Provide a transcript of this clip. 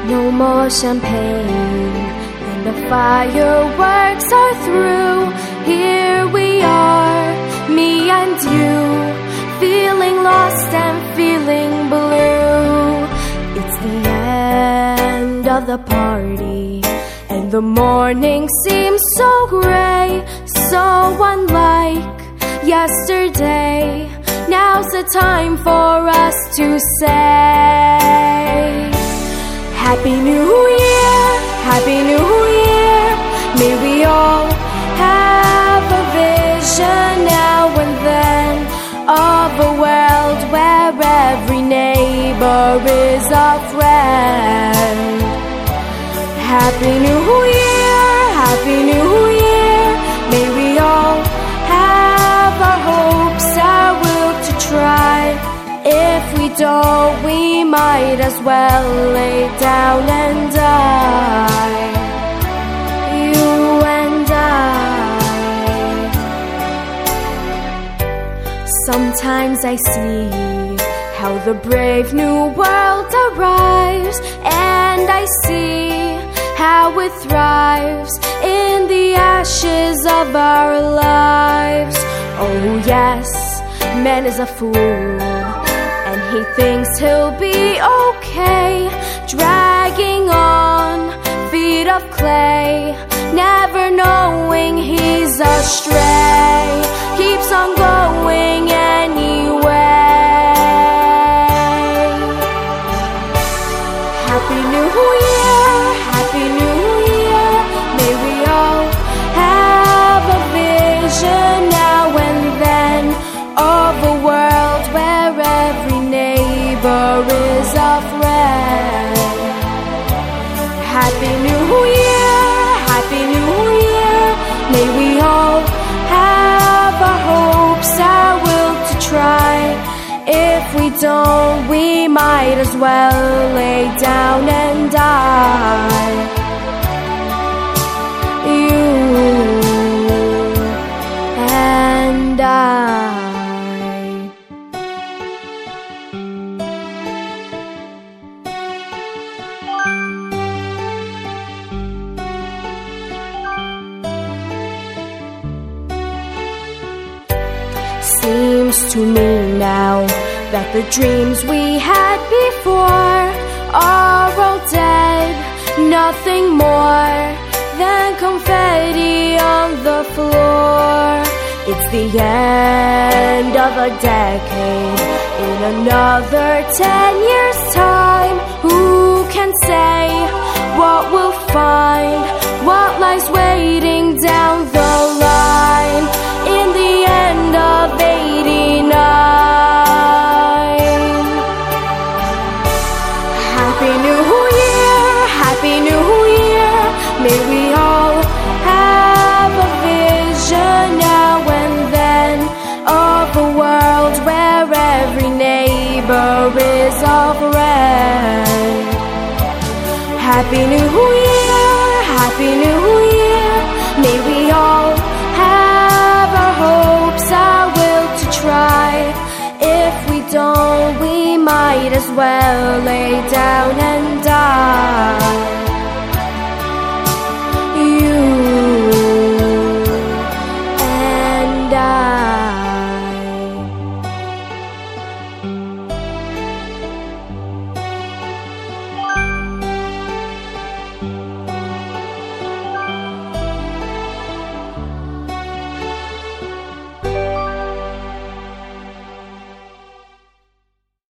No more champagne, and the fireworks are through. Here we are, me and you, feeling lost and feeling blue. It's the end of the party, and the morning seems so gray, so unlike yesterday. Now's the time for us to say Happy New Year, Happy New Year. May we all have a vision now and then of a world where every neighbor is a friend. Happy New Year, Happy New Year. May we all have our hopes, our will to try. If we don't, we might as well lay down and die. You and I. Sometimes I see how the brave new world arrives, and I see how it thrives in the ashes of our lives. Oh yes, man is a fool, and he thinks he'll be okay, dragging on feet of clay, never knowing he's astray, keeps on going anyway. Happy New Year, Happy New Year. May we all have a vision now and then of a world where every neighbor is a friend. Happy New Year, Happy New Year. May we all have our hopes, our will to try. If we don't, we might as well lay down and die. You and I. Seems to me now that the dreams we had before are all dead, nothing more than confetti on the floor. It's the end of a decade. In another 10 years' time, who can say what we'll find, what lies waiting down the line in the end of 89. Happy New Year, Happy New Year. May we all have a vision now and then of a world where every neighbor is a friend. Happy New Year, Happy New Year. May we all have our hopes, our will to try. If we don't, we might as well lay down and